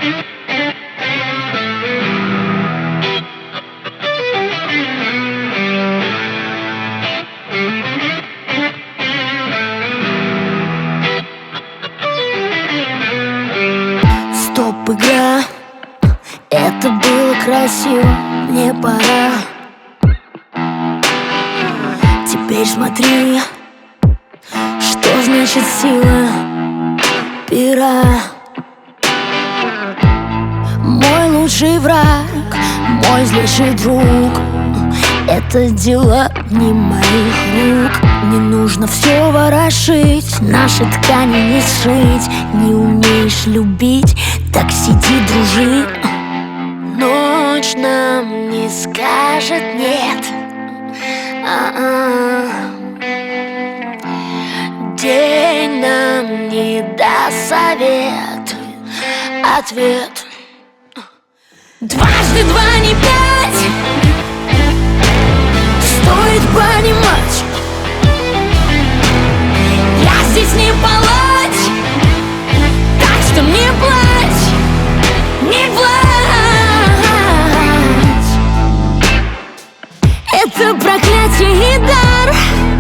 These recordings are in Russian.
Стоп, игра, это было красиво, мне пора. Теперь смотри, что значит сила пера. Мой лучший враг, мой злейший друг, это дело не моих рук. Не нужно все ворошить, наши ткани не сшить. Не умеешь любить, так сиди, дружи. Ночь нам не скажет нет, день нам не даст совет, ответ. Дважды два не пять, стоит понимать, я здесь не палач, так что не плачь, не плачь. Это проклятие и дар,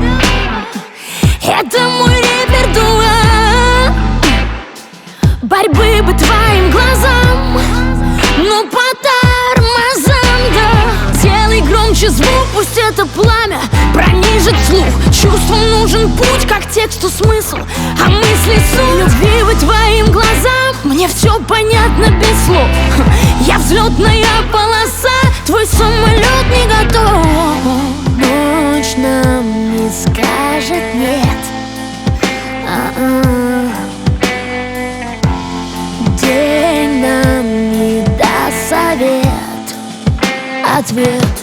это мой репертуар. Борьбы бы твоим глазам, но по тормозам, да. Делай громче звук, пусть это пламя пронижит слух. Чувствам нужен путь, как тексту смысл, а мысли суть. Любви бы твоим глазам, мне все понятно без слов. Я взлетная полоса, твой самолет не готов. Ночь нам не скажет нет, день нам не даст совет, ответ.